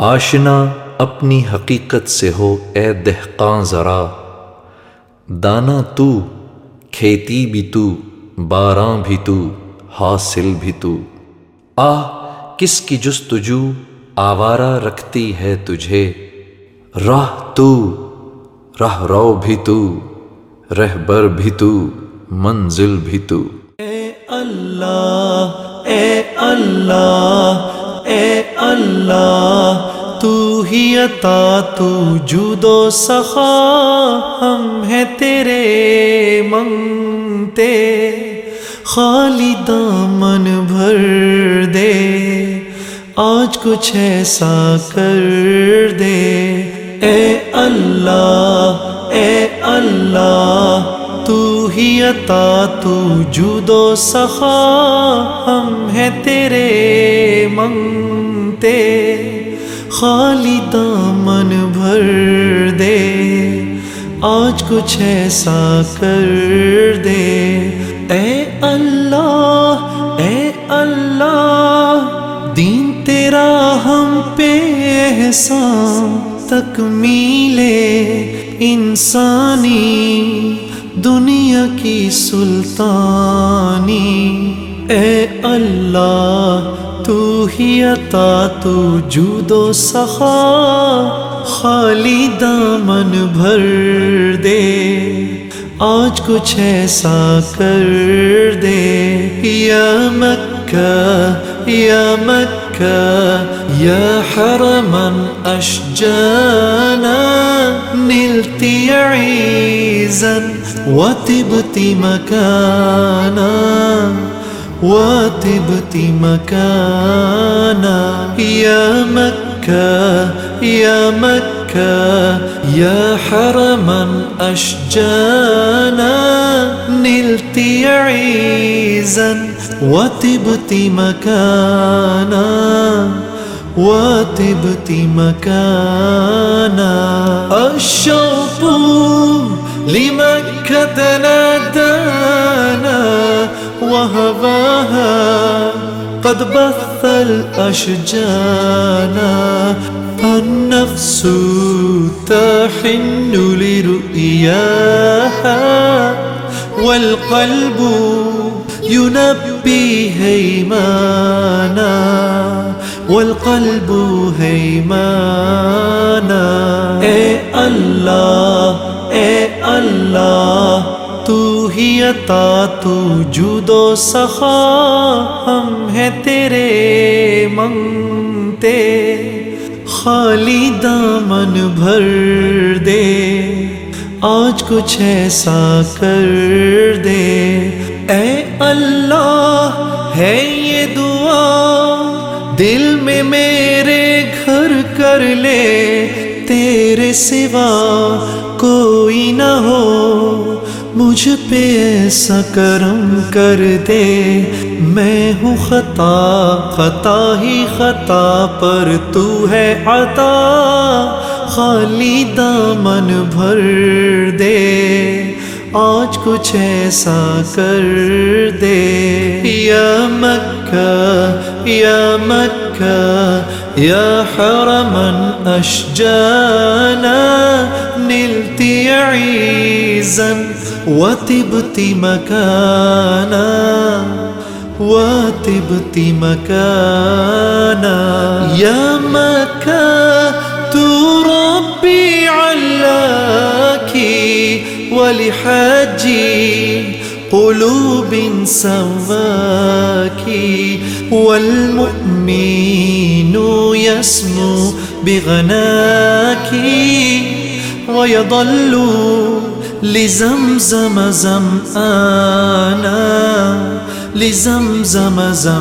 آشنا اپنی حقیقت سے ہو اے دہقاں ذرا، دانا تو، کھیتی بھی تو، باراں بھی تو، حاصل بھی تو۔ آہ کس کی جستجو آوارہ رکھتی ہے تجھے، راہ تو، راہ رو بھی تو، رہبر بھی تو، منزل بھی تو۔ اے اللہ اے اللہ اے اللہ، تو ہی عطا تو جود و سخا، ہم ہیں تیرے منگتے، خالی دامن بھر دے، آج کچھ ایسا کر دے۔ اے اللہ اے اللہ، تو ہی عطا تو جود و سخا، ہم ہیں تیرے منگتے، خالی دامن بھر دے، آج کچھ ایسا کر دے۔ اے اللہ دین تیرا ہم پہ احسان، تکمیل انسانی، دنیا کی سلطانی۔ اے اللہ تو ہی عطا تو جود و سخا، خالی دامن بھر دے، آج کچھ ایسا کر دے۔ یا مکہ یا مکہ یا حرما اشجانا، نلت عیزا وطبت مکانا، وطبت مکانا۔ یا مکہ یا مکہ یا حرما اشجانا، نلت عیزا وطبت مکانا، وطبت مکانا۔ الشوق لمكة نادانا، وهواها قد بث الأشجانا، فالنفس تحن لرؤياها، والقلب ينبي هيمانا، والقلب هيمانا۔ اے اللہ اے اللہ، تو ہی عطا تو جود و سخا، ہم ہیں تیرے منگتے، خالی دامن بھر دے، آج کچھ ایسا کر دے۔ اے اللہ ہے یہ دعا دل میں میرے گھر کر لے، تیرے سوا کوئی نہ ہو، مجھ پہ ایسا کرم کر دے۔ میں ہوں خطا خطا ہی خطا پر تو ہے عطا، خالی دامن بھر دے، آج کچھ ایسا کر دے۔ یا مکہ یا مکہ یا حرما اشجانا، نلت عیزا وطبت مکانا، وطبت مکانا۔ یا مکہ تو ربی علاکی، ولحاجی قلوب سواکی، والمؤمن يسمو بغناکی، ويظل لزمزم زمآنا، لزمزم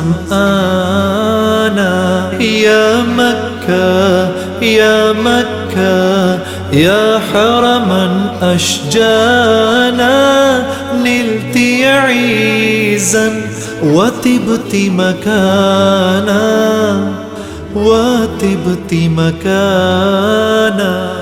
زمآنا۔ یا مکہ یا مکہ یا حرما اشجانا، نلت عیزا وطبت مکانا، وطبت مکانا۔